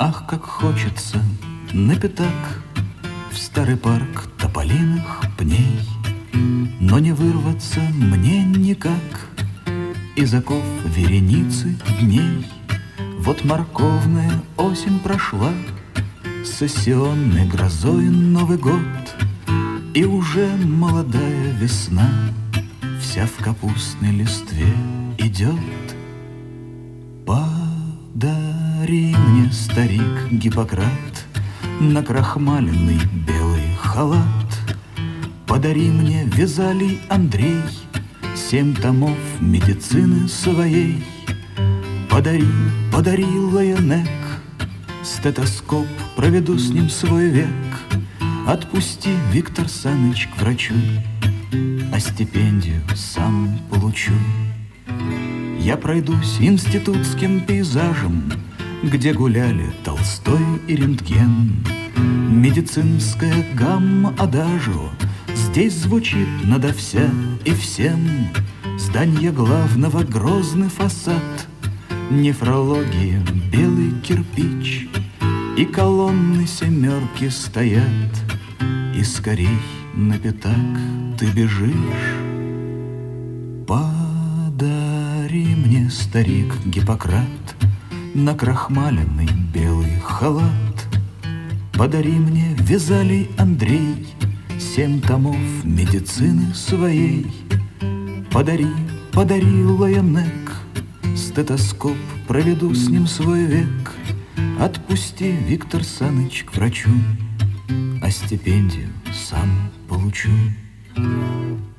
Ах, как хочется на пятак в старый парк тополиных пней, но не вырваться мне никак из оков вереницы дней. Вот морковная осень прошла, сессионной грозой Новый год, и уже молодая весна вся в капустной листве идет. Подари мне, старик Гиппократ, накрахмаленный белый халат. Подари мне, Визалий Андрей, 7 томов медицины своей. Подари, подари, Лайонек, стетоскоп, проведу с ним свой век. Отпусти, Виктор Саныч, к врачу, а стипендию сам получу. Я пройдусь институтским пейзажем, где гуляли Толстой и Рентген. Медицинская гамма адажио здесь звучит надо вся и всем. Здание главного грозный фасад, нефрология белый кирпич, и колонны семерки стоят, и скорей на пятак ты бежишь. Подари мне, старик Гиппократ, накрахмаленный белый халат. Подари мне, Визалий Андрей, 7 томов медицины своей. Подари, подари, Лайонек, стетоскоп, проведу с ним свой век. Отпусти, Виктор Саныч, к врачу, а стипендию сам получу.